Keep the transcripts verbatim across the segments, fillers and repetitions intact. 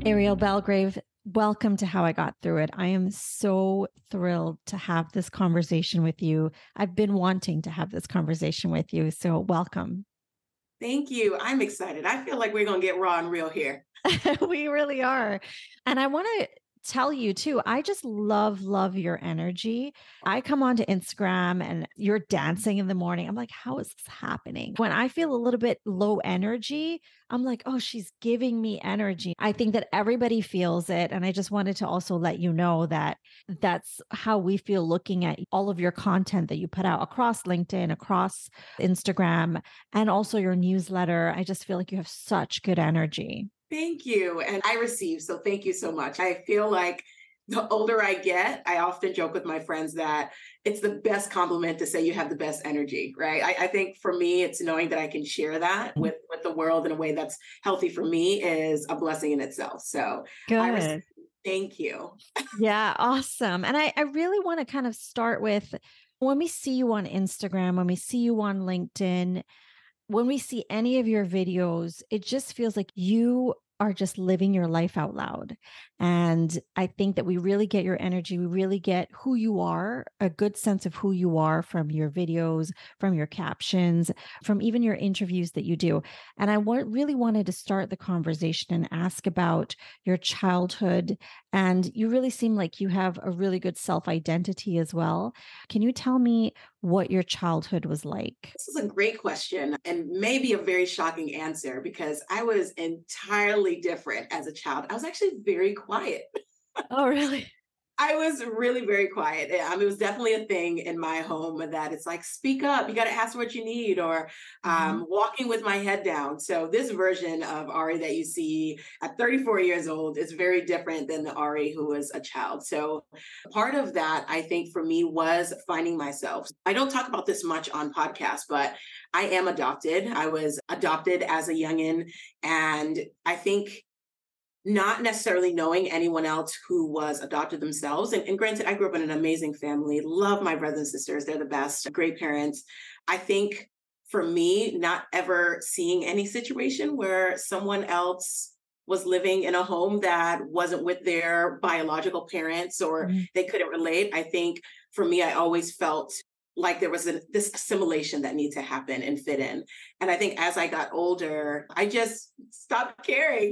Ariel Belgrave, welcome to How I Got Through It. I am so thrilled to have this conversation with you. I've been wanting to have this conversation with you, so welcome. Thank you. I'm excited. I feel like we're going to get raw and real here. We really are. And I want to tell you too, I just love, love your energy. I come onto Instagram and you're dancing in the morning. I'm like, how is this happening? When I feel a little bit low energy, I'm like, oh, she's giving me energy. I think that everybody feels it. And I just wanted to also let you know that that's how we feel looking at all of your content that you put out across LinkedIn, across Instagram, and also your newsletter. I just feel like you have such good energy. Thank you. And I receive. So thank you so much. I feel like the older I get, I often joke with my friends that it's the best compliment to say you have the best energy, right? I, I think for me, it's knowing that I can share that with, with the world in a way that's healthy for me is a blessing in itself. So I receive. Good. Thank you. Yeah, awesome. And I, I really want to kind of start with when we see you on Instagram, when we see you on LinkedIn, when we see any of your videos, it just feels like you are just living your life out loud. And I think that we really get your energy. We really get who you are, a good sense of who you are from your videos, from your captions, from even your interviews that you do. And I wa- really wanted to start the conversation and ask about your childhood. And you really seem like you have a really good self identity as well. Can you tell me what your childhood was like? This is a great question and maybe a very shocking answer because I was entirely different as a child. I was actually very quiet. Oh, really? I was really very quiet. I mean, it was definitely a thing in my home that it's like, speak up, you got to ask what you need, or Mhm. um, walking with my head down. So, this version of Ari that you see at thirty-four years old is very different than the Ari who was a child. So, part of that, I think, for me was finding myself. I don't talk about this much on podcasts, but I am adopted. I was adopted as a youngin'. And I think not necessarily knowing anyone else who was adopted themselves. And, and granted, I grew up in an amazing family, love my brothers and sisters. They're the best, great parents. I think for me, not ever seeing any situation where someone else was living in a home that wasn't with their biological parents or Mhm. they couldn't relate. I think for me, I always felt like there was a, this assimilation that needed to happen and fit in. And I think as I got older, I just stopped caring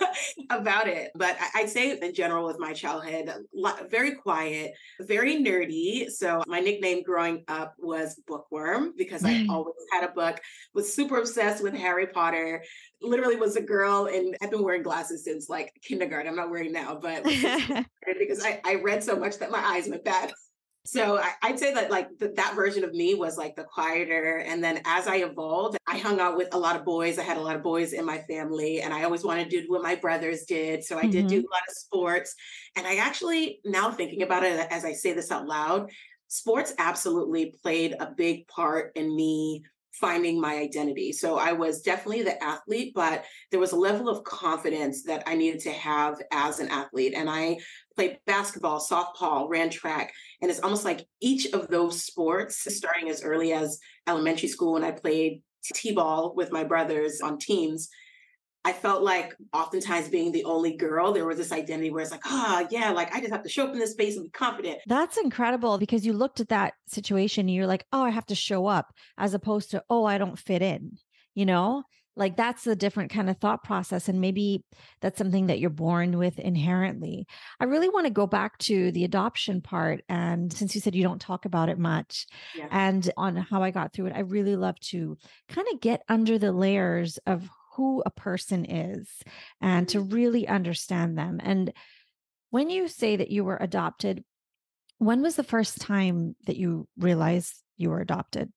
about it. But I, I'd say in general with my childhood, lo- very quiet, very nerdy. So my nickname growing up was Bookworm because I always had a book, was super obsessed with Harry Potter, literally was a girl and I've been wearing glasses since like kindergarten. I'm not wearing now, but since kindergarten because I, I read so much that my eyes went bad. So I, I'd say that like th- that version of me was like the quieter. And then as I evolved, I hung out with a lot of boys. I had a lot of boys in my family and I always wanted to do what my brothers did. So I did do Mhm. a lot of sports. And I actually, now thinking about it as I say this out loud, sports absolutely played a big part in me finding my identity. So I was definitely the athlete, but there was a level of confidence that I needed to have as an athlete. And I played basketball, softball, ran track. And it's almost like each of those sports, starting as early as elementary school when I played t-ball with my brothers on teams, I felt like oftentimes being the only girl, there was this identity where it's like, ah, yeah, like I just have to show up in this space and be confident. That's incredible because you looked at that situation and you're like, oh, I have to show up as opposed to, oh, I don't fit in, you know? Like that's a different kind of thought process. And maybe that's something that you're born with inherently. I really want to go back to the adoption part. And since you said you don't talk about it much Yeah. and on how I got through it, I really love to kind of get under the layers of who a person is and to really understand them. And when you say that you were adopted, when was the first time that you realized you were adopted?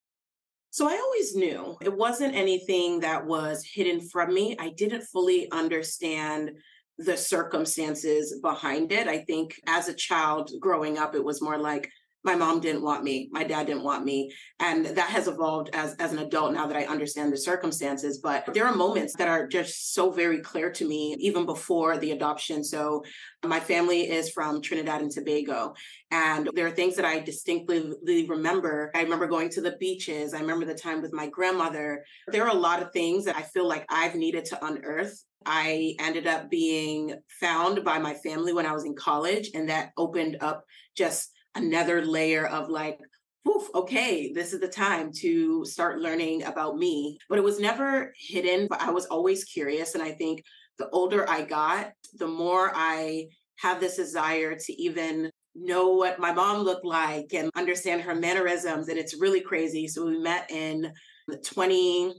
So I always knew it wasn't anything that was hidden from me. I didn't fully understand the circumstances behind it. I think as a child growing up, it was more like, My mom didn't want me. My dad didn't want me. And that has evolved as, as an adult now that I understand the circumstances. But there are moments that are just so very clear to me, even before the adoption. So my family is from Trinidad and Tobago. And there are things that I distinctly remember. I remember going to the beaches. I remember the time with my grandmother. There are a lot of things that I feel like I've needed to unearth. I ended up being found by my family when I was in college, and that opened up just another layer of like, poof, okay, this is the time to start learning about me. But it was never hidden, but I was always curious. And I think the older I got, the more I have this desire to even know what my mom looked like and understand her mannerisms. And it's really crazy. So we met in twenty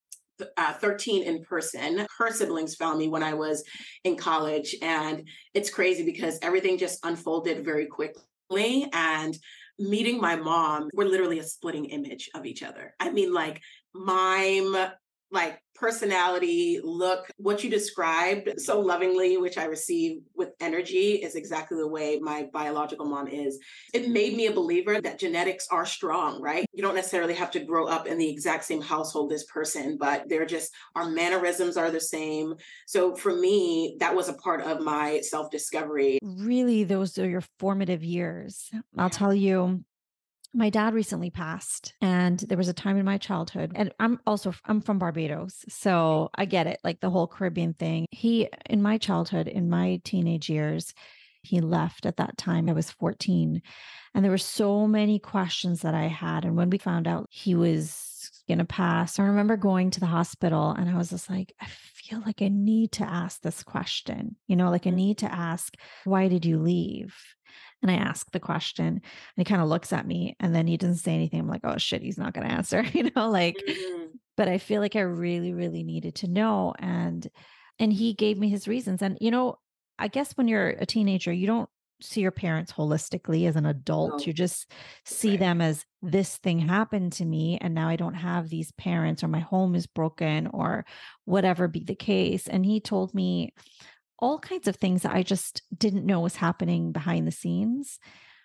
thirteen in person. Her siblings found me when I was in college. And it's crazy because everything just unfolded very quickly. And meeting my mom, we're literally a splitting image of each other. I mean, like mime, like personality, look, what you described so lovingly, which I receive with energy, is exactly the way my biological mom is. It made me a believer that genetics are strong, right? You don't necessarily have to grow up in the exact same household this person, but they're just, our mannerisms are the same. So for me, that was a part of my self-discovery. Really, those are your formative years. I'll tell you, my dad recently passed, and there was a time in my childhood, and I'm also, I'm from Barbados. So I get it, like the whole Caribbean thing. He, in my childhood, in my teenage years, he left at that time. I was fourteen, and there were so many questions that I had. And when we found out he was going to pass, I remember going to the hospital, and I was just like, I feel like I need to ask this question, you know, like I need to ask, why did you leave? And I ask the question, and he kind of looks at me, and then he doesn't say anything. I'm like, oh shit, he's not going to answer, you know, like, mm-hmm. But I feel like I really, really needed to know. And, and he gave me his reasons. And, you know, I guess when you're a teenager, you don't see your parents holistically as an adult. No. You just see right. them as, this thing happened to me, and now I don't have these parents, or my home is broken, or whatever be the case. And he told me all kinds of things that I just didn't know was happening behind the scenes.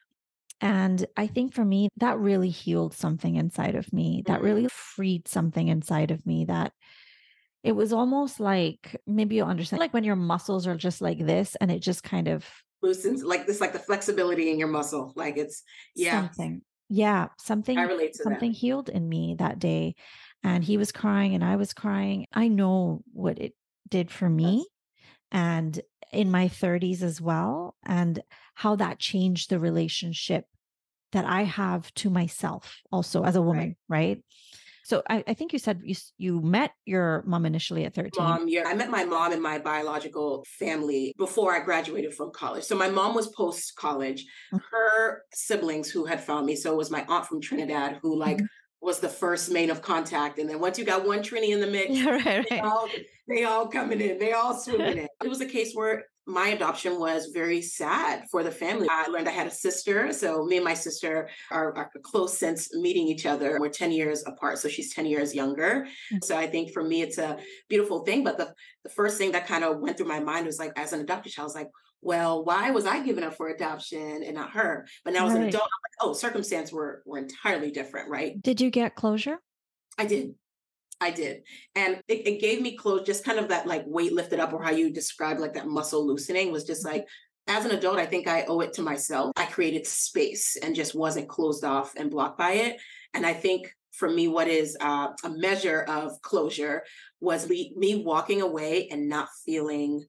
And I think for me, that really healed something inside of me. That mm-hmm. really freed something inside of me, that it was almost like, maybe you'll understand, like when your muscles are just like this, and it just kind of loosens, like this, like the flexibility in your muscle. Like it's, yeah. Something. Yeah. Something, I relate to something that. healed in me that day. And he was crying and I was crying. I know what it did for me. Yes. And in my thirties as well, and how that changed the relationship that I have to myself also as a woman, right? right? So I, I think you said you you met your mom initially at thirteen. Mom, yeah, I met my mom and my biological family before I graduated from college. So my mom was post-college. Her siblings who had found me, so it was my aunt from Trinidad who like mm-hmm. was the first main of contact. And then once you got one Trini in the mix, yeah, right, right. They, all, they all coming in, they all swimming in. It was a case where my adoption was very sad for the family. I learned I had a sister. So me and my sister are, are close since meeting each other. We're ten years apart. So she's ten years younger. Mm-hmm. So I think for me, it's a beautiful thing. But the, the first thing that kind of went through my mind was like, as an adopted child, I was like, well, why was I given up for adoption and not her? But now right. as an adult, I'm like, oh, circumstances were, were entirely different, right? Did you get closure? I did. I did. And it, it gave me close, just kind of that like weight lifted up, or how you described like that muscle loosening was just like, as an adult, I think I owe it to myself. I created space and just wasn't closed off and blocked by it. And I think for me, what is uh, a measure of closure was me, me walking away and not feeling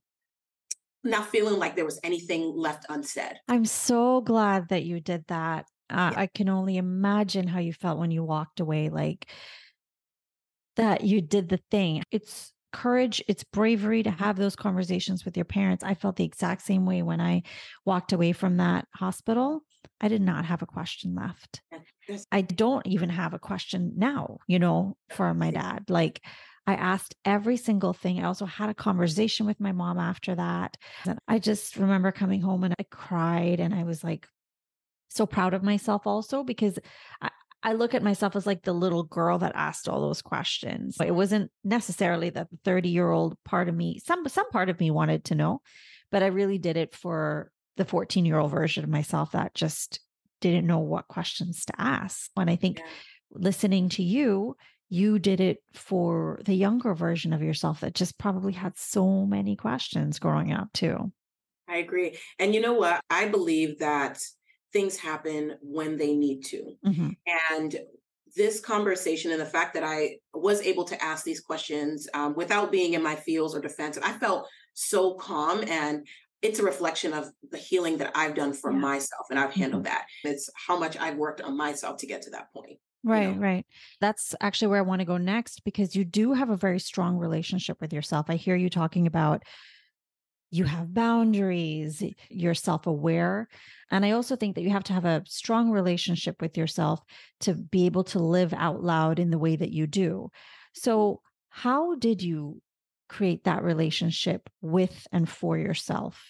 not feeling like there was anything left unsaid. I'm so glad that you did that. Uh, yeah. I can only imagine how you felt when you walked away, like that you did the thing. It's courage, it's bravery to have those conversations with your parents. I felt the exact same way when I walked away from that hospital. I did not have a question left. I don't even have a question now, you know, for my dad. Like, I asked every single thing. I also had a conversation with my mom after that. And I just remember coming home and I cried, and I was like so proud of myself also, because I, I look at myself as like the little girl that asked all those questions. It wasn't necessarily that the thirty year old part of me, some, some part of me wanted to know, but I really did it for the fourteen year old version of myself that just didn't know what questions to ask. And I think Yeah. listening to you, you did it for the younger version of yourself that just probably had so many questions growing up too. I agree. And you know what? I believe that things happen when they need to. Hmm. And this conversation and the fact that I was able to ask these questions um, without being in my feels or defensive, I felt so calm. And it's a reflection of the healing that I've done for Yeah. myself. And I've Hmm. handled that. It's how much I've worked on myself to get to that point, you Right, know? right. That's actually where I want to go next because you do have a very strong relationship with yourself. I hear you talking about you have boundaries, you're self aware. And I also think that you have to have a strong relationship with yourself to be able to live out loud in the way that you do. So, how did you create that relationship with and for yourself?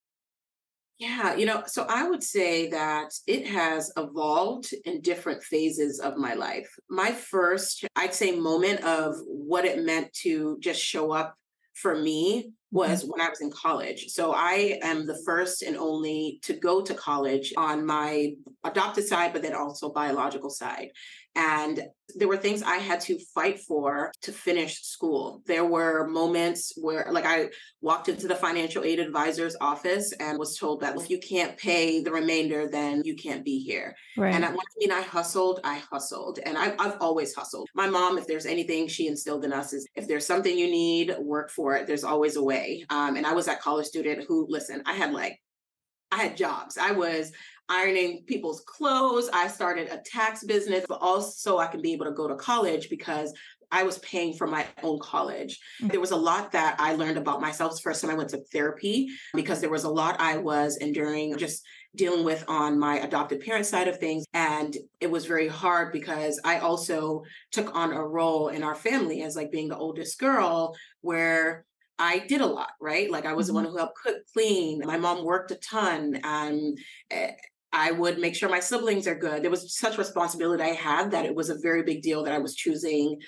Yeah, you know, so I would say that it has evolved in different phases of my life. My first, I'd say, moment of what it meant to just show up for me Mhm. was when I was in college. So I am the first and only to go to college on my adopted side, but then also biological side. And there were things I had to fight for to finish school. There were moments where, like, I walked into the financial aid advisor's office and was told that if you can't pay the remainder, then you can't be here. And Right. I, what I mean, I hustled, I hustled, and I, I've always hustled. My mom, if there's anything she instilled in us, is if there's something you need, work for it. There's always a way. Um, and I was that college student who, listen, I had like I had jobs. I was ironing people's clothes. I started a tax business, but also I can be able to go to college because I was paying for my own college. Mm. There was a lot that I learned about myself. The first time I went to therapy because there was a lot I was enduring, just dealing with on my adopted parent side of things. And it was very hard because I also took on a role in our family as like being the oldest girl where I did a lot, right? Like I was the one Mhm. who helped cook, clean. My mom worked a ton. And eh, I would make sure my siblings are good. There was such responsibility I had that it was a very big deal that I was choosing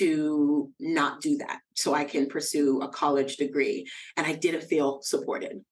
to not do that so I can pursue a college degree. And I didn't feel supported.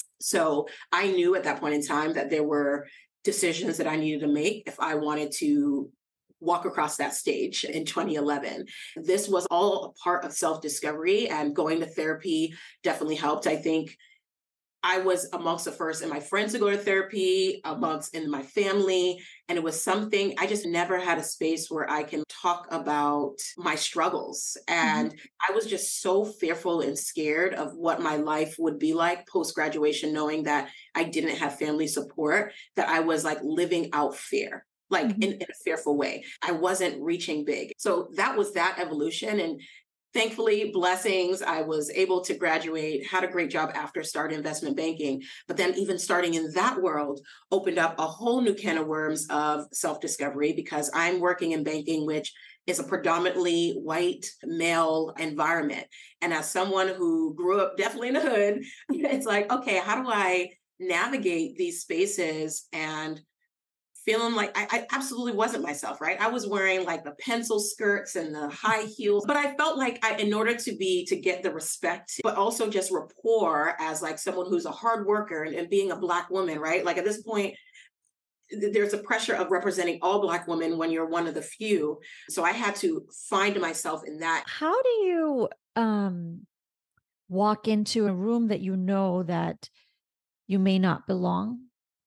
So I knew at that point in time that there were decisions that I needed to make if I wanted to walk across that stage in twenty eleven. This was all a part of self discovery, and going to therapy definitely helped. I think I was amongst the first in my friends to go to therapy, amongst in my family. And it was something I just never had a space where I can talk about my struggles. Mhm. And I was just so fearful and scared of what my life would be like post graduation, knowing that I didn't have family support, that I was like living out fear. Like in, Mhm. in a fearful way. I wasn't reaching big. So that was that evolution. And thankfully, blessings, I was able to graduate, had a great job after starting investment banking. But then, even starting in that world opened up a whole new can of worms of self discovery because I'm working in banking, which is a predominantly white male environment. And as someone who grew up definitely in the hood, it's like, okay, how do I navigate these spaces and feeling like I, I absolutely wasn't myself, right? I was wearing like the pencil skirts and the high heels, but I felt like I, in order to be, to get the respect, but also just rapport as like someone who's a hard worker and, and being a Black woman, right? Like at this point, th- there's a pressure of representing all Black women when you're one of the few. So I had to find myself in that. How do you um walk into a room that you know that you may not belong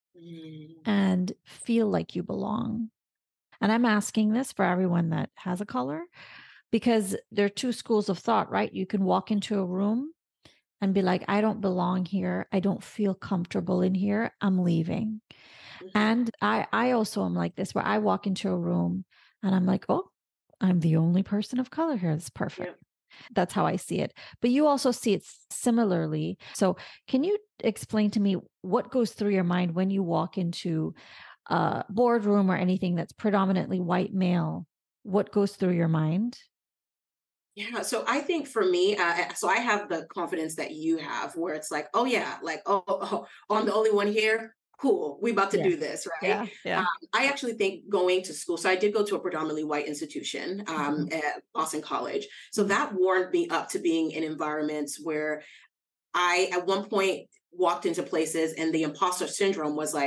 Mm, and feel like you belong? And I'm asking this for everyone that has a color because there are two schools of thought, right? You can walk into a room and be like, I don't belong here. I don't feel comfortable in here. I'm leaving. mhm, And I I also am like this where I walk into a room and I'm like, oh, I'm the only person of color here. It's perfect. yeah. That's how I see it. But you also see it similarly. So, can you explain to me what goes through your mind when you walk into a boardroom or anything that's predominantly white male? What goes through your mind? Yeah, so I think for me, uh, so I have the confidence that you have, where it's like, oh yeah, like oh, oh, oh, I'm the only one here. Cool, we about to Yeah. do this, right? Yeah. Um, Yeah. I actually think going to school. So I did go to a predominantly white institution um, Mhm. at Boston College. So Mhm. that warmed me up to being in environments where I, at one point, walked into places and the imposter syndrome was like,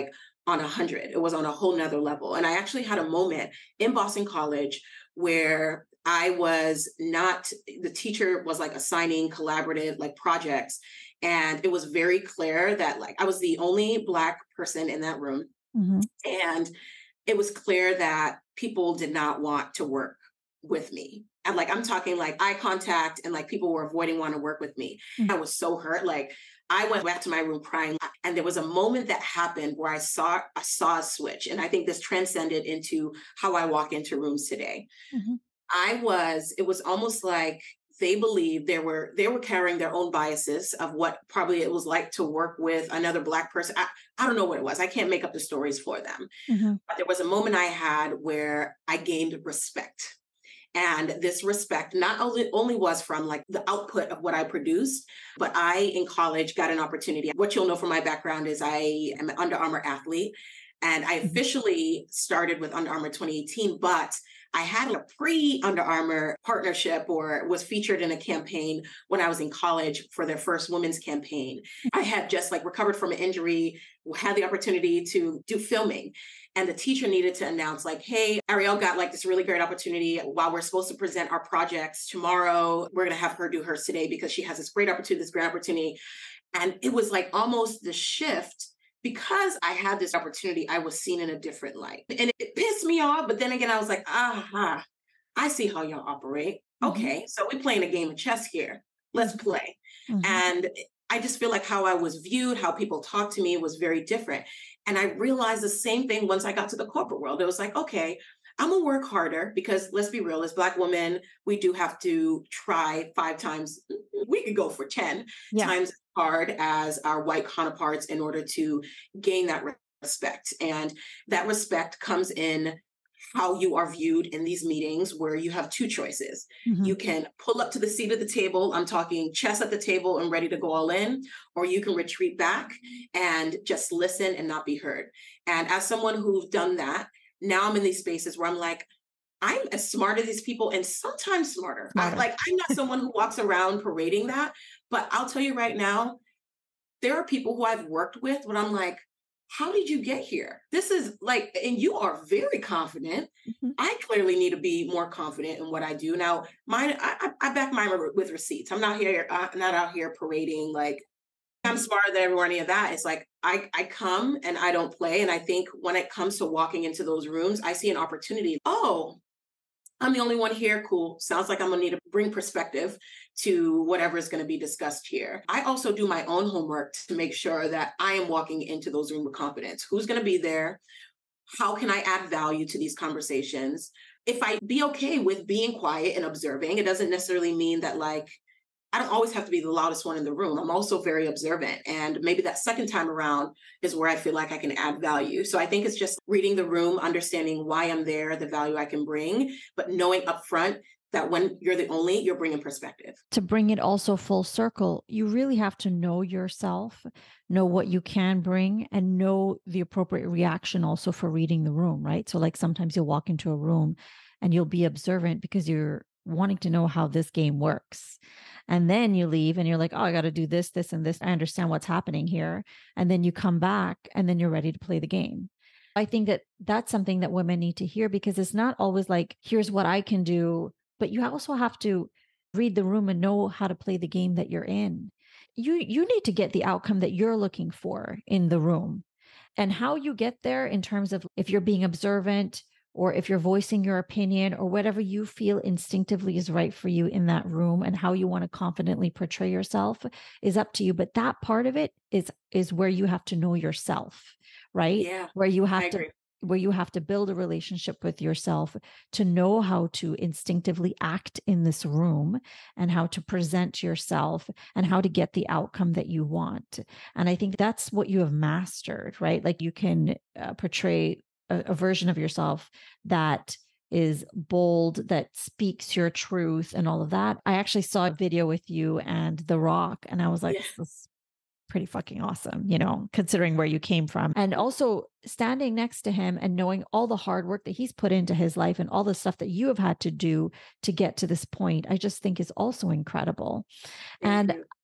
on a hundred. It was on a whole nother level. And I actually had a moment in Boston College where I was not, the teacher was like assigning collaborative like projects. And it was very clear that like I was the only Black person in that room. Mm-hmm. And it was clear that people did not want to work with me. And like, I'm talking like eye contact and like people were avoiding wanting to work with me. Mm-hmm. I was so hurt. Like I went back to my room crying. And there was a moment that happened where I saw, I saw a switch. And I think this transcended into how I walk into rooms today. Mm-hmm. I was, it was almost like they believed they were, they were carrying their own biases of what probably it was like to work with another Black person. I, I don't know what it was. I can't make up the stories for them. Mm-hmm. But there was a moment I had where I gained respect. And this respect not only, only was from like the output of what I produced, but I in college got an opportunity. What you'll know from my background is I am an Under Armour athlete. And I officially started with Under Armour twenty eighteen, but I had a pre-Under Armour partnership or was featured in a campaign when I was in college for their first women's campaign. I had just like recovered from an injury, had the opportunity to do filming. And the teacher needed to announce like, hey, Ariel got like this really great opportunity while we're supposed to present our projects tomorrow. We're going to have her do hers today because she has this great opportunity, this great opportunity. And it was like almost the shift. Because I had this opportunity, I was seen in a different light. And it pissed me off. But then again, I was like, aha, I see how y'all operate. Mm-hmm. Okay, so we're playing a game of chess here. Let's play. Mm-hmm. And I just feel like how I was viewed, how people talked to me was very different. And I realized the same thing once I got to the corporate world. It was like, okay, I'm gonna work harder because let's be real, as Black women, we do have to try five times. We could go for ten yeah. times as hard as our white counterparts in order to gain that respect. And that respect comes in how you are viewed in these meetings where you have two choices. Mm-hmm. You can pull up to the seat of the table. I'm talking chess at the table and ready to go all in, or you can retreat back and just listen and not be heard. And as someone who's done that, now I'm in these spaces where I'm like, I'm as smart as these people and sometimes smarter. I, like, I'm not someone who walks around parading that, but I'll tell you right now, there are people who I've worked with when I'm like, how did you get here? This is like, and you are very confident. Mm-hmm. I clearly need to be more confident in what I do. Now, mine, I, I back mine with receipts. I'm not here, I'm not out here parading like, I'm smarter than everyone, any of that. It's like, I, I come and I don't play. And I think when it comes to walking into those rooms, I see an opportunity. Oh, I'm the only one here. Cool. Sounds like I'm going to need to bring perspective to whatever is going to be discussed here. I also do my own homework to make sure that I am walking into those rooms with confidence. Who's going to be there? How can I add value to these conversations? If I be okay with being quiet and observing, it doesn't necessarily mean that like, I don't always have to be the loudest one in the room. I'm also very observant. And maybe that second time around is where I feel like I can add value. So I think it's just reading the room, understanding why I'm there, the value I can bring, but knowing upfront that when you're the only, you're bringing perspective. To bring it also full circle, you really have to know yourself, know what you can bring, and know the appropriate reaction also for reading the room, right? So like sometimes you'll walk into a room and you'll be observant because you're wanting to know how this game works. And then you leave and you're like, oh, I got to do this, this, and this. I understand what's happening here. And then you come back and then you're ready to play the game. I think that that's something that women need to hear because it's not always like, here's what I can do, but you also have to read the room and know how to play the game that you're in. You, you need to get the outcome that you're looking for in the room. And how you get there in terms of if you're being observant, or if you're voicing your opinion or whatever you feel instinctively is right for you in that room and how you want to confidently portray yourself is up to you. But that part of it is, is where you have to know yourself, right? Yeah, where you have I to, agree. where you have to build a relationship with yourself to know how to instinctively act in this room and how to present yourself and how to get the outcome that you want. And I think that's what you have mastered, right? Like you can uh, portray A, a version of yourself that is bold, that speaks your truth and all of that. I actually saw a video with you and The Rock, and I was like, yeah. This is pretty fucking awesome, you know, considering where you came from. And also standing next to him and knowing all the hard work that he's put into his life and all the stuff that you have had to do to get to this point, I just think is also incredible. Thank and you.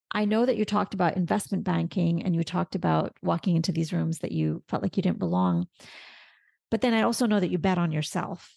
I know that you talked about investment banking and you talked about walking into these rooms that you felt like you didn't belong. But then I also know that you bet on yourself.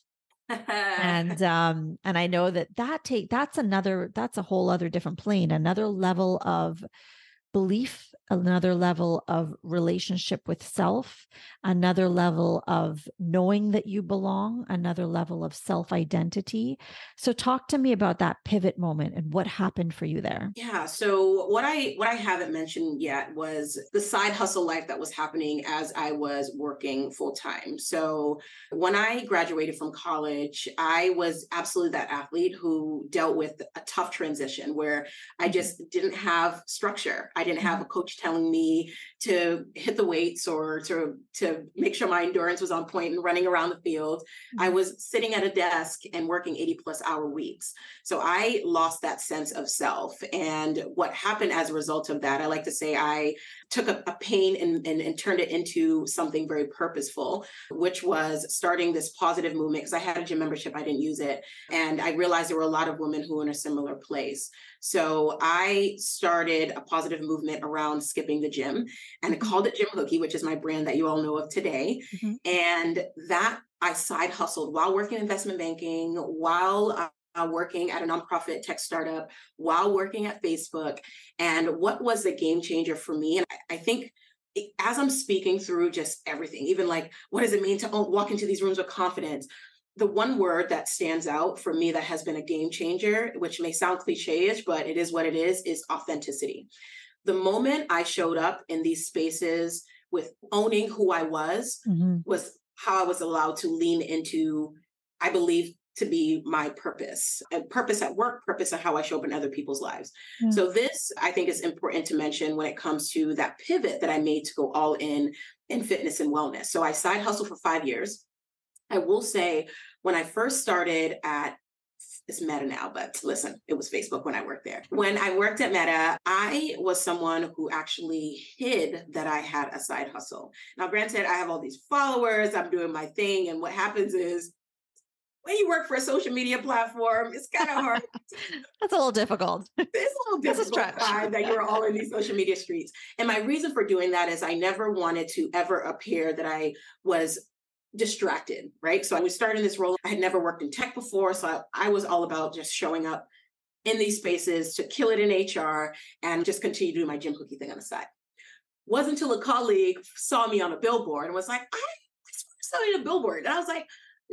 and um and I know that that take that's another that's a whole other different plane, another level of belief, another level of relationship with self, another level of knowing that you belong, another level of self-identity. So talk to me about that pivot moment and what happened for you there. Yeah. So what I what I haven't mentioned yet was the side hustle life that was happening as I was working full time. So when I graduated from college, I was absolutely that athlete who dealt with a tough transition where I just didn't have structure. I didn't have a coach telling me to hit the weights or to to make sure my endurance was on point and running around the field. I was sitting at a desk and working eighty plus hour weeks. So I lost that sense of self. And what happened as a result of that, I like to say I took a, a pain and, and, and turned it into something very purposeful, which was starting this positive movement. Because I had a gym membership, I didn't use it. And I realized there were a lot of women who were in a similar place. So I started a positive movement around skipping the gym and I called it Gym Hookie, which is my brand that you all know of today. Mm-hmm. And that I side hustled while working in investment banking, while uh, Uh, working at a nonprofit tech startup, while working at Facebook. And what was the game changer for me? And I, I think it, as I'm speaking through just everything, even like, what does it mean to walk into these rooms with confidence? The one word that stands out for me that has been a game changer, which may sound cliche-ish, but it is what it is, is authenticity. The moment I showed up in these spaces with owning who I was, mm-hmm. was how I was allowed to lean into, I believe, to be my purpose and purpose at work, purpose at how I show up in other people's lives. Yeah. So this, I think, is important to mention when it comes to that pivot that I made to go all in in fitness and wellness. So I side hustled for five years. I will say when I first started at, it's Meta now, but listen, it was Facebook when I worked there. When I worked at Meta, I was someone who actually hid that I had a side hustle. Now, granted, I have all these followers, I'm doing my thing. And what happens is, when you work for a social media platform, it's kind of hard. That's a little difficult. It's a little difficult time that you're all in these social media streets. And my reason for doing that is I never wanted to ever appear that I was distracted, right? So I was starting this role. I had never worked in tech before. So I, I was all about just showing up in these spaces to kill it in H R and just continue to do my Gym Hookie thing on the side. Wasn't until a colleague saw me on a billboard and was like, I saw you on a billboard. And I was like,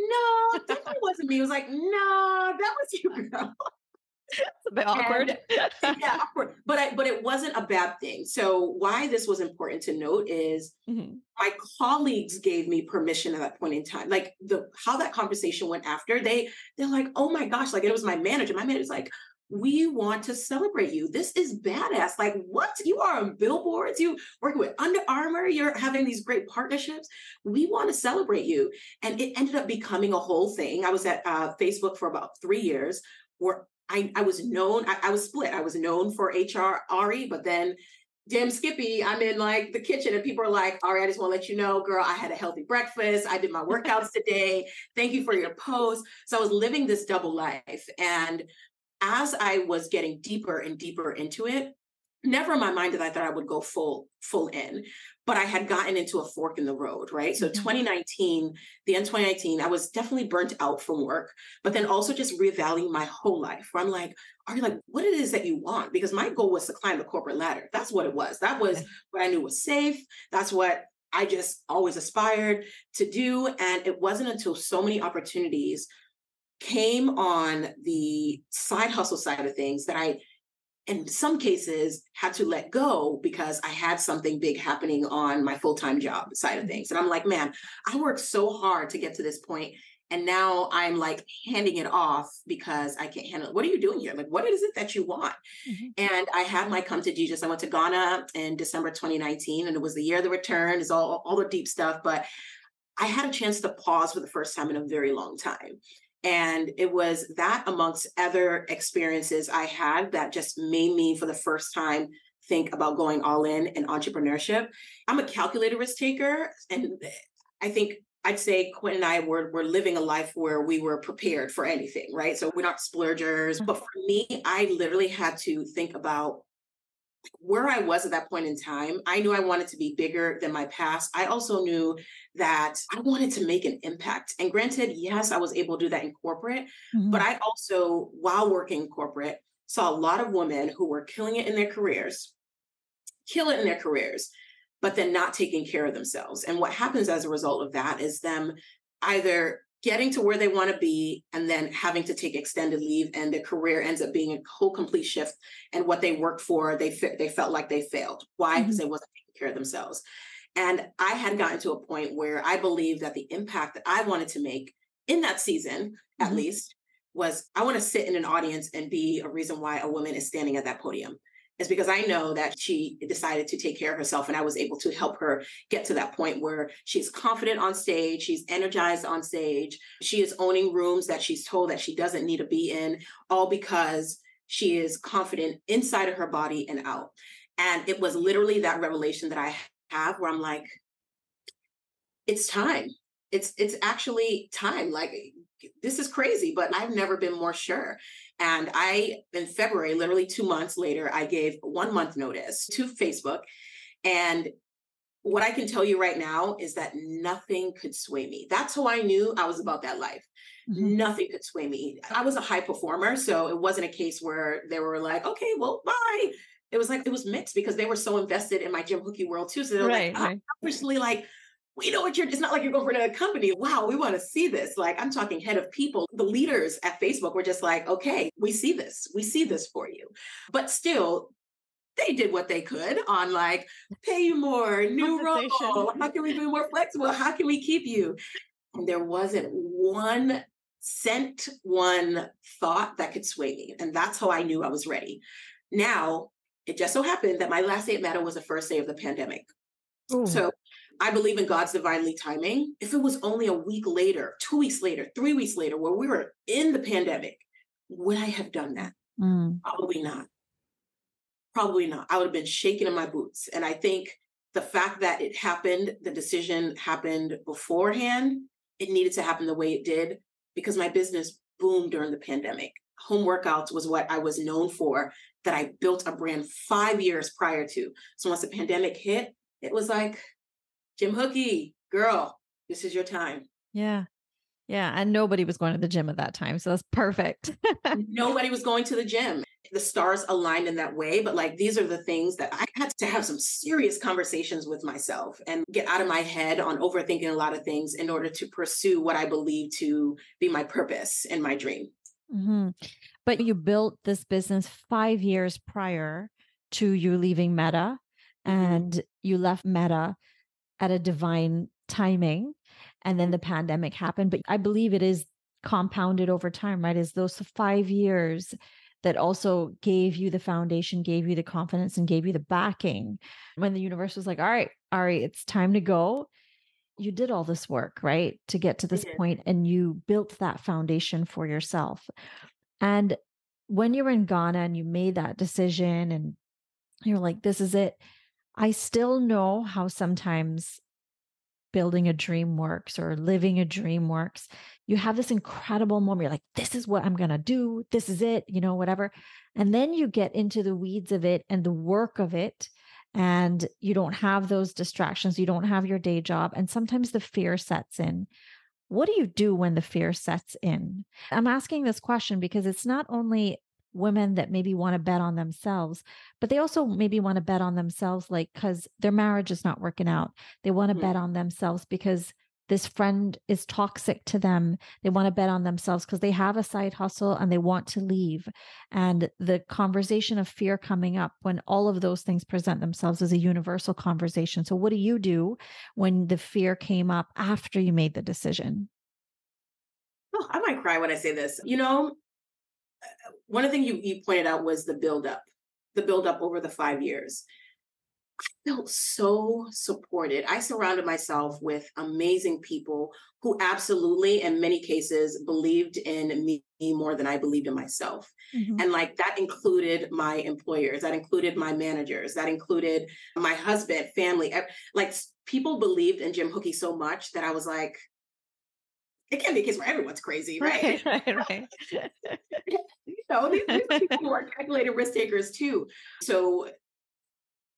no, that wasn't me. It was like, no, that was you, girl. It's a bit awkward. And, yeah, awkward. But I, but it wasn't a bad thing. So why this was important to note is mm-hmm. my colleagues gave me permission at that point in time. Like the how that conversation went after, they they're like, oh my gosh, like it was my manager. My manager's like, we want to celebrate you. This is badass. Like, what? You are on billboards. You working with Under Armour. You're having these great partnerships. We want to celebrate you. And it ended up becoming a whole thing. I was at uh, Facebook for about three years where I, I was known, I, I was split. I was known for H R, Ari, but then damn Skippy, I'm in like the kitchen and people are like, Ari, I just want to let you know, girl, I had a healthy breakfast. I did my workouts today. Thank you for your post. So I was living this double life. And as I was getting deeper and deeper into it, never in my mind did I thought I would go full, full in, but I had gotten into a fork in the road, right? So mm-hmm. twenty nineteen, the end of twenty nineteen, I was definitely burnt out from work, but then also just reevaluating my whole life. Where I'm like, are you like, what it is that you want? Because my goal was to climb the corporate ladder. That's what it was. That was what I knew was safe. That's what I just always aspired to do. And it wasn't until so many opportunities came on the side hustle side of things that I, in some cases, had to let go because I had something big happening on my full-time job side of things. And I'm like, man, I worked so hard to get to this point, and now I'm like handing it off because I can't handle it. What are you doing here? Like, what is it that you want? Mm-hmm. And I had my come to Jesus. I went to Ghana in December twenty nineteen, and it was the year of the return. It's all, all the deep stuff. But I had a chance to pause for the first time in a very long time. And it was that amongst other experiences I had that just made me, for the first time, think about going all in in entrepreneurship. I'm a calculated risk taker. And I think I'd say Quinn and I were, were living a life where we were prepared for anything, right? So we're not splurgers. But for me, I literally had to think about where I was at that point in time, I knew I wanted to be bigger than my past. I also knew that I wanted to make an impact. And granted, yes, I was able to do that in corporate, but Mhm. I also, while working in corporate, saw a lot of women who were killing it in their careers, kill it in their careers, but then not taking care of themselves. And what happens as a result of that is them either getting to where they want to be and then having to take extended leave, and their career ends up being a whole complete shift. And what they worked for, they fe- they felt like they failed. Why? Because Mhm. they wasn't taking care of themselves. And I had gotten to a point where I believed that the impact that I wanted to make in that season, at Mhm. least, was I want to sit in an audience and be a reason why a woman is standing at that podium. It's because I know that she decided to take care of herself, and I was able to help her get to that point where she's confident on stage, she's energized on stage, she is owning rooms that she's told that she doesn't need to be in, all because she is confident inside of her body and out. And it was literally that revelation that I have where I'm like, it's time. It's it's actually time. Like, this is crazy, but I've never been more sure. And I, in February, literally two months later, I gave one month notice to Facebook. And what I can tell you right now is that nothing could sway me. That's how I knew I was about that life. Mhm. Nothing could sway me. I was a high performer, so it wasn't a case where they were like, okay, well, bye. It was like, it was mixed because they were so invested in my Jim Hookie world too. So they were like, Right, oh, right. obviously, like, we know what you're, it's not like you're going for another company. Wow, we want to see this. Like, I'm talking head of people. The leaders at Facebook were just like, okay, we see this. We see this for you. But still, they did what they could on like, pay you more, new Compensation. role. How can we be more flexible? How can we keep you? And there wasn't one cent, one thought that could sway me. And that's how I knew I was ready. Now, it just so happened that my last day at Meta was the first day of the pandemic. Ooh. So I believe in God's divinely timing. If it was only a week later, two weeks later, three weeks later, where we were in the pandemic, would I have done that? Mm. Probably not. Probably not. I would have been shaking in my boots. And I think the fact that it happened, the decision happened beforehand, it needed to happen the way it did because my business boomed during the pandemic. Home workouts was what I was known for, that I built a brand five years prior to. So once the pandemic hit, it was like, Jim Hookie, girl, this is your time. Yeah. Yeah. And nobody was going to the gym at that time. So that's perfect. Nobody was going to the gym. The stars aligned in that way. But like, these are the things that I had to have some serious conversations with myself and get out of my head on overthinking a lot of things in order to pursue what I believe to be my purpose and my dream. Mhm. But you built this business five years prior to you leaving Meta, Mhm. and you left Meta at a divine timing. And then the pandemic happened. But I believe it is compounded over time, right? Is those five years that also gave you the foundation, gave you the confidence, and gave you the backing when the universe was like, all right, Ari, it's time to go. You did all this work, right? To get to I this did. point, and you built that foundation for yourself. And when you were in Ghana and you made that decision and you're like, this is it, I still know how sometimes building a dream works or living a dream works. You have this incredible moment. You're like, this is what I'm going to do. This is it, you know, whatever. And then you get into the weeds of it and the work of it. And you don't have those distractions. You don't have your day job. And sometimes the fear sets in. What do you do when the fear sets in? I'm asking this question because it's not only women that maybe want to bet on themselves, but they also maybe want to bet on themselves, like, because their marriage is not working out. They want to Mhm. bet on themselves because this friend is toxic to them. They want to bet on themselves because they have a side hustle and they want to leave. And the conversation of fear coming up when all of those things present themselves is a universal conversation. So, what do you do when the fear came up after you made the decision? Oh, I might cry when I say this. You know, one of the things you, you pointed out was the buildup, the buildup over the five years. Felt so supported. I surrounded myself with amazing people who absolutely, in many cases, believed in me more than I believed in myself. Mhm. And like that included my employers, that included my managers, that included my husband, family. ev- Like s- people believed in Jim Hookie so much that I was like, it can't be a case where everyone's crazy, right? Right, right, right. You know, these, these are people who are calculated risk takers too. So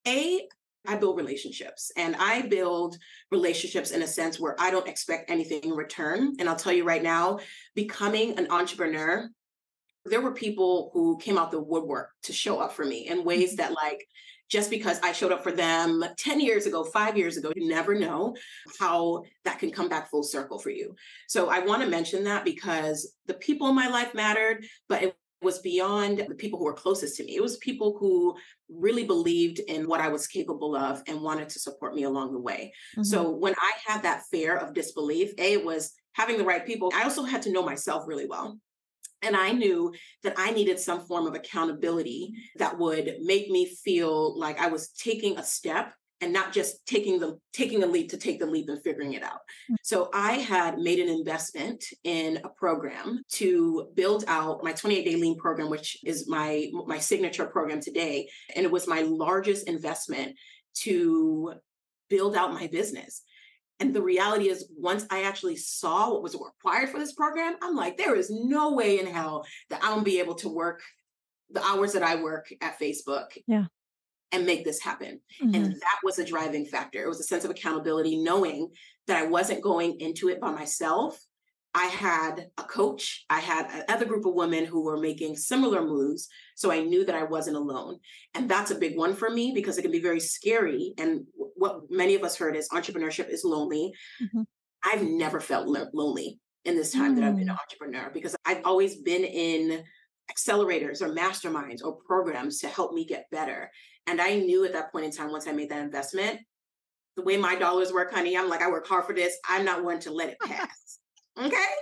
A, I build relationships, and I build relationships in a sense where I don't expect anything in return. And I'll tell you right now, becoming an entrepreneur, there were people who came out the woodwork to show up for me in ways that, like, just because I showed up for them ten years ago, five years ago, you never know how that can come back full circle for you. So I want to mention that because the people in my life mattered, but it was beyond the people who were closest to me. It was people who really believed in what I was capable of and wanted to support me along the way. Mhm. So when I had that fear of disbelief, A, it was having the right people. I also had to know myself really well. And I knew that I needed some form of accountability that would make me feel like I was taking a step and not just taking the taking a leap to take the leap and figuring it out. So I had made an investment in a program to build out my twenty-eight day lean program, which is my my signature program today. And it was my largest investment to build out my business. And the reality is, once I actually saw what was required for this program, I'm like, there is no way in hell that I'm gonna be able to work the hours that I work at Facebook Yeah. and make this happen. And Mhm. that was a driving factor. It was a sense of accountability, knowing that I wasn't going into it by myself. I had a coach, I had another group of women who were making similar moves. So I knew that I wasn't alone. And that's a big one for me because it can be very scary. And what many of us heard is entrepreneurship is lonely. Mhm. I've never felt lo- lonely in this time that I've been an Mm. entrepreneur because I've always been in accelerators or masterminds or programs to help me get better. And I knew at that point in time, once I made that investment, the way my dollars work, honey, I'm like, I work hard for this. I'm not one to let it pass. Okay?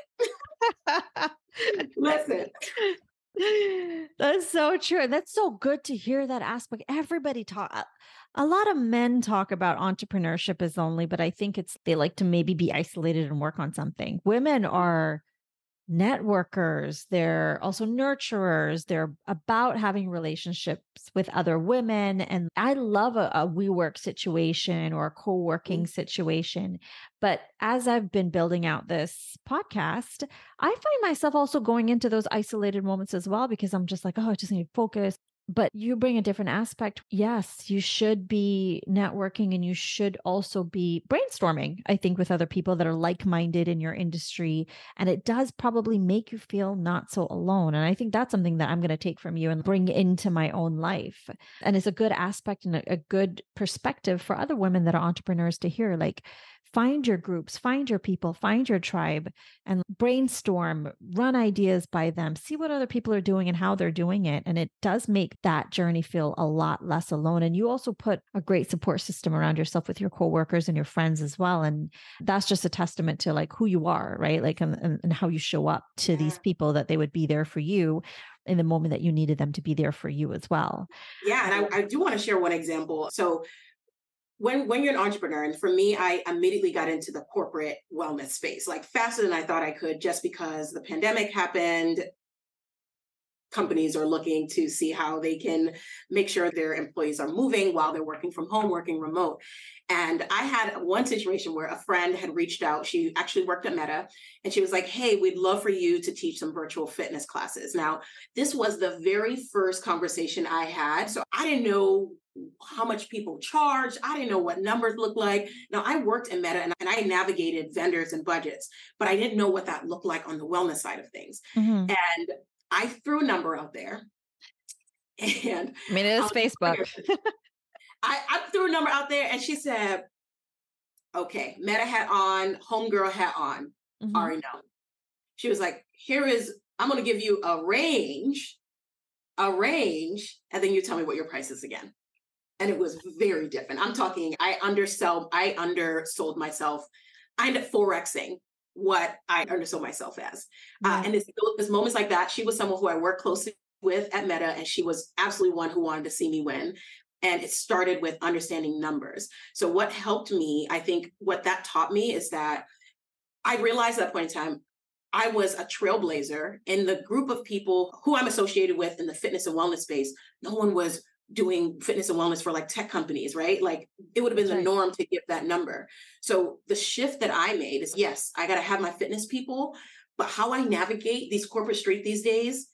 Listen. That's so true. That's so good to hear that aspect. Everybody talk a a lot of men talk about entrepreneurship as only, but I think it's they like to maybe be isolated and work on something. Women are networkers, they're also nurturers, they're about having relationships with other women. And I love a, a WeWork situation or a co-working situation. But as I've been building out this podcast, I find myself also going into those isolated moments as well because I'm just like, oh, I just need to focus. But you bring a different aspect. Yes, you should be networking and you should also be brainstorming, I think, with other people that are like minded in your industry. And it does probably make you feel not so alone. And I think that's something that I'm going to take from you and bring into my own life. And it's a good aspect and a, a good perspective for other women that are entrepreneurs to hear. Like, find your groups, find your people, find your tribe, and brainstorm, run ideas by them, see what other people are doing and how they're doing it. And it does make that journey feel a lot less alone. And you also put a great support system around yourself with your coworkers and your friends as well. And that's just a testament to like who you are, right? Like, and, and, and how you show up to Yeah. these people that they would be there for you in the moment that you needed them to be there for you as well. Yeah. And I, I do want to share one example. So when when you're an entrepreneur, and for me, I immediately got into the corporate wellness space, like faster than I thought I could, just because the pandemic happened. Companies are looking to see how they can make sure their employees are moving while they're working from home, working remote. And I had one situation where a friend had reached out. She actually worked at Meta, and she was like, hey, we'd love for you to teach some virtual fitness classes. Now, this was the very first conversation I had. So I didn't know how much people charge. I didn't know what numbers looked like. Now, I worked in Meta and, and I navigated vendors and budgets, but I didn't know what that looked like on the wellness side of things. Mhm. And I threw a number out there, and I mean, it is I'll never Facebook. forget this. I, I threw a number out there, and she said, okay, Meta hat on, homegirl hat on. Mhm. Already know. She was like, here is, I'm going to give you a range, a range, and then you tell me what your price is again. And it was very different. I'm talking, I undersell, I undersold myself. I ended up forexing what I undersold myself as. Uh, Yeah. and it's, it's moments like that. She was someone who I worked closely with at Meta, and she was absolutely one who wanted to see me win. And it started with understanding numbers. So what helped me, I think what that taught me is that I realized at that point in time, I was a trailblazer in the group of people who I'm associated with in the fitness and wellness space. No one was doing fitness and wellness for like tech companies, right? Like it would have been That's the right. norm to give that number. So the shift that I made is yes, I got to have my fitness people, but how I navigate these corporate street these days,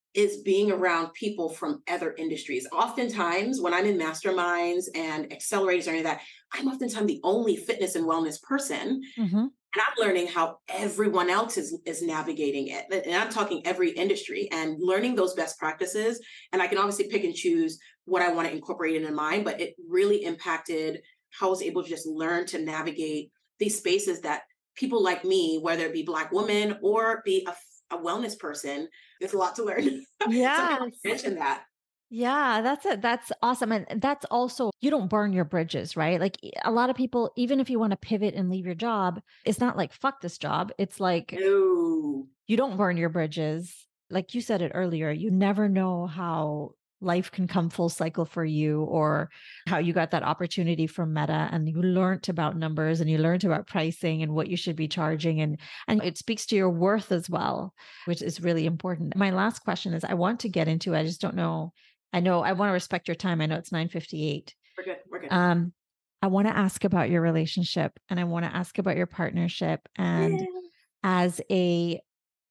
is being around people from other industries. Oftentimes, when I'm in masterminds and accelerators or any of that, I'm oftentimes the only fitness and wellness person. Hmm. And I'm learning how everyone else is, is navigating it. And I'm talking every industry and learning those best practices. And I can obviously pick and choose what I want to incorporate into mine, but it really impacted how I was able to just learn to navigate these spaces that people like me, whether it be Black women or be a, a wellness person, there's a lot to learn. Some people Yes. mention that. Yeah, that's it. That's awesome. And that's also, you don't burn your bridges, right? Like e- a lot of people, even if you want to pivot and leave your job, it's not like, fuck this job. It's like, No. you don't burn your bridges. Like you said it earlier, you never know how life can come full cycle for you, or how you got that opportunity from Meta and you learned about numbers and you learned about pricing and what you should be charging. And, and it speaks to your worth as well, which is really important. My last question is, I want to get into, I just don't know. I know I want to respect your time. I know it's nine fifty-eight. We're good. We're good. Um, I want to ask about your relationship and I want to ask about your partnership. And Yeah. as a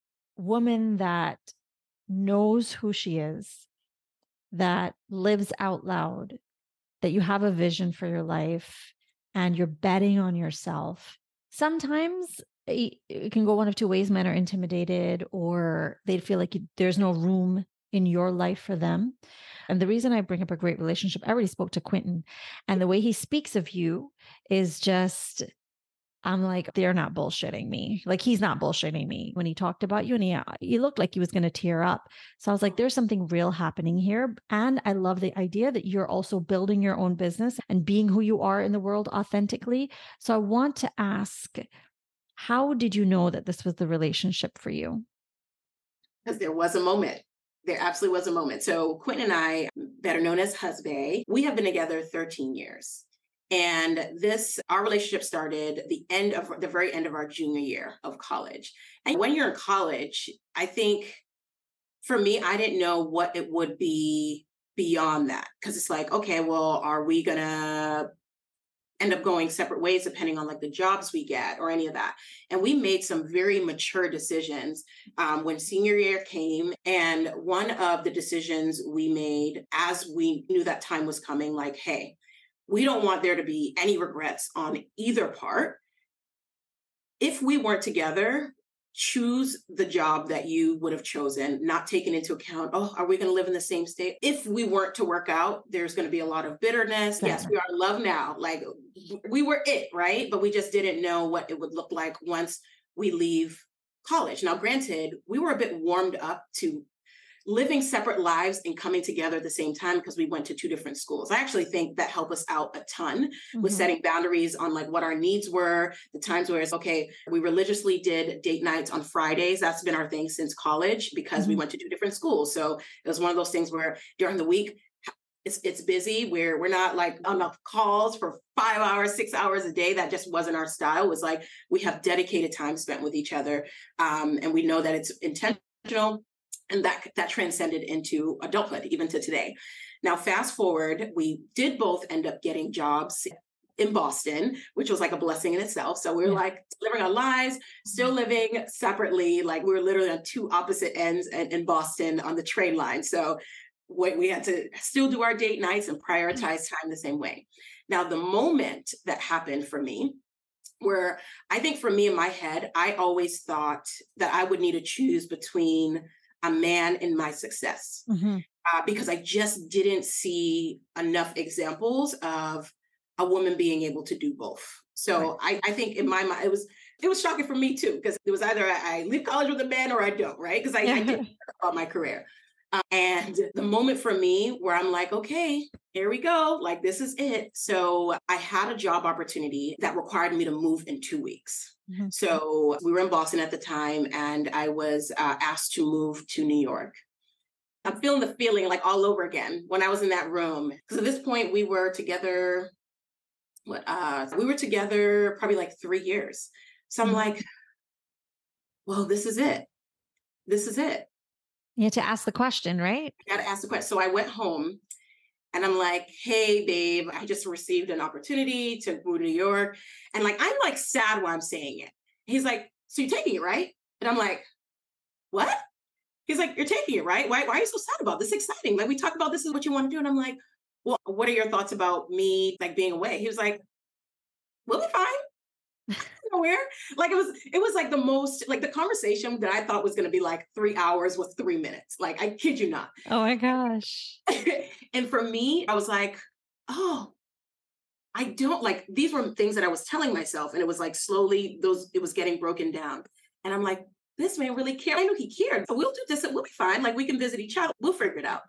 woman that knows who she is, that lives out loud, that you have a vision for your life and you're betting on yourself. Sometimes it, it can go one of two ways. Men are intimidated or they feel like you, there's no room in your life for them. And the reason I bring up a great relationship, I already spoke to Quentin, and the way he speaks of you is just, I'm like, they're not bullshitting me. Like he's not bullshitting me when he talked about you, and he, he looked like he was going to tear up. So I was like, there's something real happening here. And I love the idea that you're also building your own business and being who you are in the world authentically. So I want to ask, how did you know that this was the relationship for you? Because there was a moment. There absolutely was a moment. So Quentin and I, better known as husband, we have been together thirteen years. And this, our relationship started the end of the very end of our junior year of college. And when you're in college, I think for me, I didn't know what it would be beyond that. Because it's like, okay, well, are we gonna end up going separate ways depending on like the jobs we get or any of that. And we made some very mature decisions um, when senior year came. And one of the decisions we made as we knew that time was coming, like, hey, we don't want there to be any regrets on either part. If we weren't together, choose the job that you would have chosen, not taking into account, oh, are we going to live in the same state? If we weren't to work out, there's going to be a lot of bitterness. Yeah. Yes, we are in love now. Like we were it, right? But we just didn't know what it would look like once we leave college. Now, granted, we were a bit warmed up to living separate lives and coming together at the same time because we went to two different schools. I actually think that helped us out a ton mm-hmm. with setting boundaries on like what our needs were, the times where it's okay, we religiously did date nights on Fridays. That's been our thing since college because mm-hmm. we went to two different schools. So it was one of those things where during the week, it's it's busy. We're we're not like on the calls for five hours, six hours a day. That just wasn't our style. It was like we have dedicated time spent with each other. Um, and we know that it's intentional. And that, that transcended into adulthood, even to today. Now, fast forward, we did both end up getting jobs in Boston, which was like a blessing in itself. So we were yeah. like living our lives, still living separately. Like we were literally on two opposite ends in, in Boston on the train line. So we, we had to still do our date nights and prioritize time the same way. Now, the moment that happened for me, where I think for me in my head, I always thought that I would need to choose between a man in my success mm-hmm. uh, because I just didn't see enough examples of a woman being able to do both. So right. I, I think in my mind, it was it was shocking for me too, because it was either I, I leave college with a man or I don't, right? Because I, yeah. I didn't care about my career. Uh, and the moment for me where I'm like, okay, here we go. Like, this is it. So I had a job opportunity that required me to move in two weeks. Mm-hmm. So we were in Boston at the time, and I was uh, asked to move to New York. I'm feeling the feeling like all over again when I was in that room. Because at this point we were together, what, uh, we were together probably like three years. So I'm mm-hmm. like, well, this is it. This is it. You had to ask the question, right? I got to ask the question. So I went home and I'm like, hey, babe, I just received an opportunity to move to New York. And like, I'm like sad while I'm saying it. He's like, so you're taking it, right? And I'm like, what? He's like, you're taking it, right? Why, why are you so sad about this? It's exciting. Like we talk about this is what you want to do. And I'm like, well, what are your thoughts about me like being away? He was like, we'll be fine. Nowhere. Like it was, it was like the most, like the conversation that I thought was going to be like three hours was three minutes. Like I kid you not. Oh my gosh. And for me, I was like, oh, I don't like, these were things that I was telling myself. And it was like slowly those, it was getting broken down. And I'm like, this man really cared. I knew he cared. So we'll do this and we'll be fine. Like we can visit each other. We'll figure it out.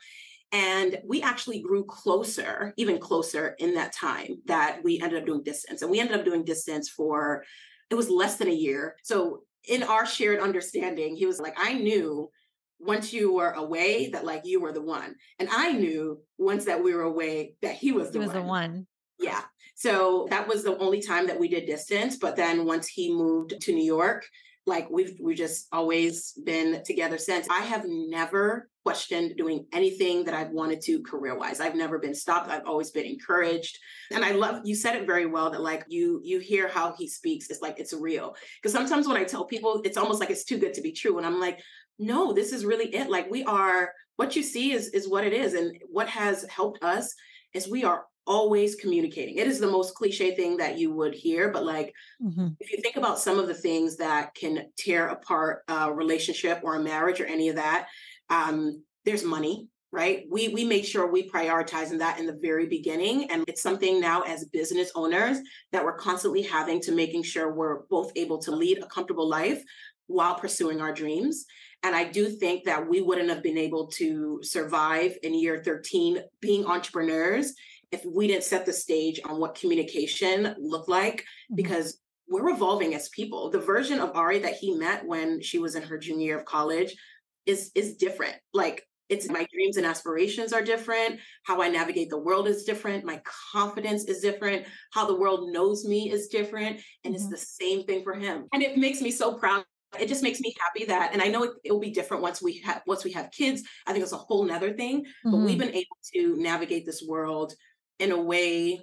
And we actually grew closer, even closer in that time that we ended up doing distance. And we ended up doing distance for, it was less than a year. So in our shared understanding, he was like, I knew once you were away that like you were the one. And I knew once that we were away that he was the He was one. the one. Yeah. So that was the only time that we did distance. But then once he moved to New York, like we've we've just always been together since. I have never questioned doing anything that I've wanted to career-wise. I've never been stopped. I've always been encouraged. And I love, you said it very well that like you you hear how he speaks. It's like it's real. Because sometimes when I tell people, it's almost like it's too good to be true. And I'm like, no, this is really it. Like we are, what you see is is what it is. And what has helped us is we are always communicating. It is the most cliche thing that you would hear, but like mm-hmm. if you think about some of the things that can tear apart a relationship or a marriage or any of that, um, there's money, right? We we make sure we prioritize in that in the very beginning, and it's something now as business owners that we're constantly having to making sure we're both able to lead a comfortable life while pursuing our dreams. And I do think that we wouldn't have been able to survive in year thirteen being entrepreneurs if we didn't set the stage on what communication looked like, mm-hmm. because we're evolving as people. The version of Ari that he met when she was in her junior year of college is, is different. Like it's my dreams and aspirations are different. How I navigate the world is different. My confidence is different. How the world knows me is different. And mm-hmm. it's the same thing for him. And it makes me so proud. It just makes me happy that, and I know it, it will be different once we have, once we have kids. I think it's a whole nother thing, mm-hmm. but we've been able to navigate this world in a way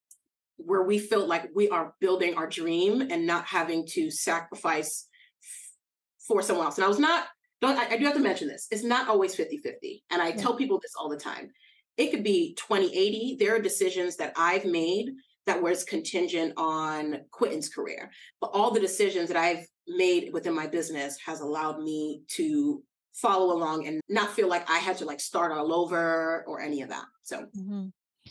where we feel like we are building our dream and not having to sacrifice f- for someone else. And I was not, don't, I, I do have to mention this. It's not always fifty-fifty. And I yeah. tell people this all the time. It could be twenty eighty. There are decisions that I've made that was contingent on Quentin's career. But all the decisions that I've made within my business has allowed me to follow along and not feel like I had to like start all over or any of that. So. Mm-hmm.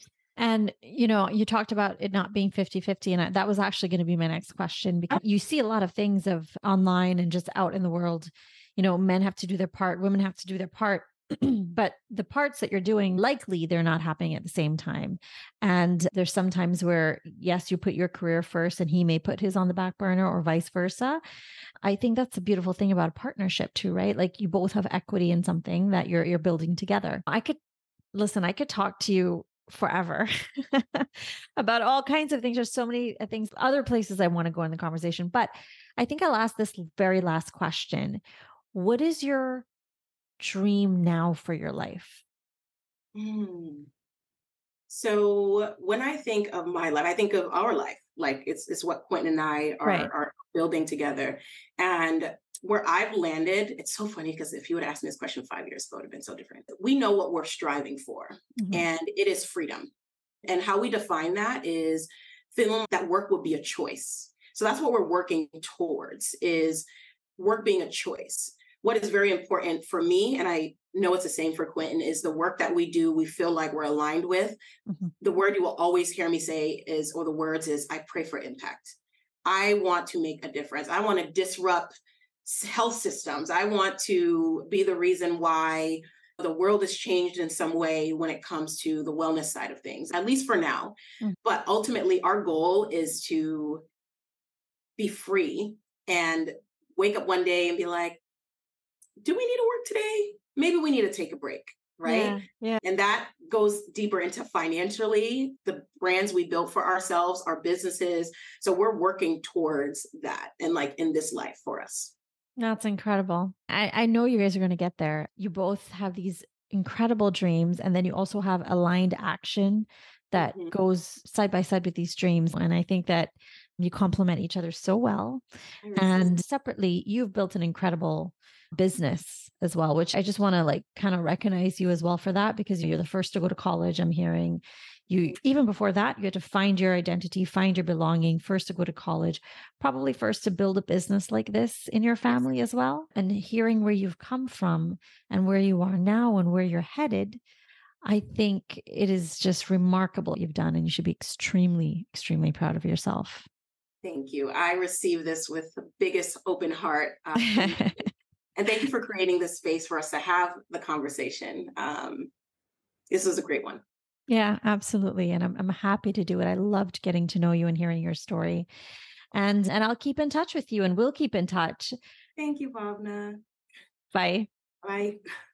And, you know, you talked about it not being fifty-fifty, and that was actually going to be my next question, because you see a lot of things of online and just out in the world, you know, men have to do their part, women have to do their part, but the parts that you're doing, likely they're not happening at the same time. And there's sometimes where, yes, you put your career first and he may put his on the back burner or vice versa. I think that's a beautiful thing about a partnership too, right? Like you both have equity in something that you're, you're building together. I could, listen, I could talk to you forever about all kinds of things. There's so many things, other places I want to go in the conversation, but I think I'll ask this very last question. What is your dream now for your life? Mm. So when I think of my life, I think of our life. Like it's it's what Quentin and I are, right. are building together. And where I've landed, it's so funny because if you would ask me this question five years ago, it would have been so different. We know what we're striving for, mm-hmm. and it is freedom. And how we define that is feeling that work would be a choice. So that's what we're working towards, is work being a choice. What is very important for me, and I know it's the same for Quentin, is the work that we do, we feel like we're aligned with. Mm-hmm. The word you will always hear me say is, or the words is, I pray for impact. I want to make a difference. I want to disrupt health systems. I want to be the reason why the world has changed in some way when it comes to the wellness side of things, at least for now. Mm. But ultimately, our goal is to be free and wake up one day and be like, do we need to work today? Maybe we need to take a break, right? Yeah, yeah. And that goes deeper into financially, the brands we built for ourselves, our businesses. So we're working towards that and like in this life for us. That's incredible. I, I know you guys are going to get there. You both have these incredible dreams, and then you also have aligned action that mm-hmm. goes side by side with these dreams. And I think that You complement each other so well. I received. And separately, you've built an incredible business as well, which I just want to like kind of recognize you as well for that, because you're the first to go to college. I'm hearing you, even before that, you had to find your identity, find your belonging, first to go to college, probably first to build a business like this in your Yes. family as well. And hearing where you've come from and where you are now and where you're headed, I think it is just remarkable what you've done, and you should be extremely, extremely proud of yourself. Thank you. I receive this with the biggest open heart. Um, and thank you for creating this space for us to have the conversation. Um, this was a great one. Yeah, absolutely. And I'm I'm happy to do it. I loved getting to know you and hearing your story. And and I'll keep in touch with you, and we'll keep in touch. Thank you, Bhavna. Bye. Bye.